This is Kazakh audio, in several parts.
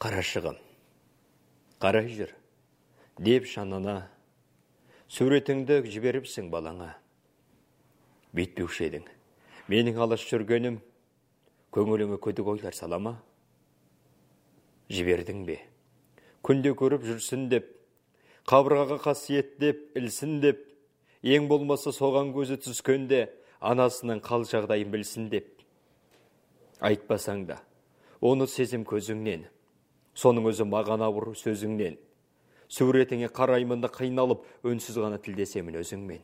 Қарашығым, қарай жүр, деп шанына, суретіңді жіберіпсің балаңа. Бетпеуші едің, менің алыс жүргенім, көңіліңе күдік ойлар салама. Жібердің бе, күнде көріп жүрсін деп, қабырғаға қасиет деп, ілсін деп, ең болмаса соған көзі түскенде, анасының қал жағдайын білсін деп. Айтпасаң да, оны сезім көзіңнен, соның өзі маған ауыр сөзіңнен. Суретіңе қараймында қиналып, үнсіз ғана тілдесемін өзіңмен.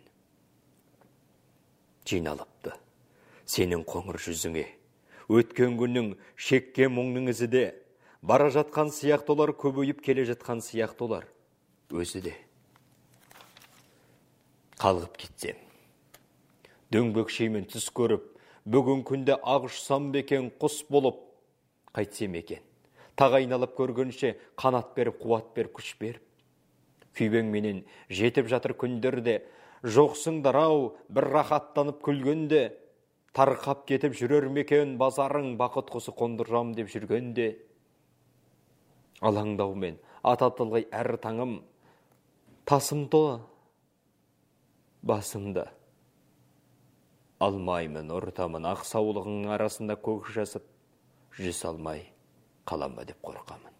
Жиналыпты, сенің қоңыр жүзіңе, өткен күннің шеккен мұңның ізі де, бара жатқан сияқтылар, көбейіп келе жатқан сияқтылар, өзі де. Қалғып кетсем, дөңбекшеймен түс көріп, бүгін күнде ағышсам бекен құс болып, қайтсем екен, тағайналып көргенше қанат беріп, қуат беріп, күш беріп. Күйбең менен жетіп жатыр күндерде, жоқсыңдар ау, бір рахаттанып күлгенде, тарқап кетіп жүрер мекен базарың, бақыт құсы қондырам деп жүргенде. Алаңдаумен ататылғай әр таңым, тасымды басымда. Алмаймын, ұртамын, ақ саулығың арасында көк жазып, жүз алмай қалама деп қорқамын.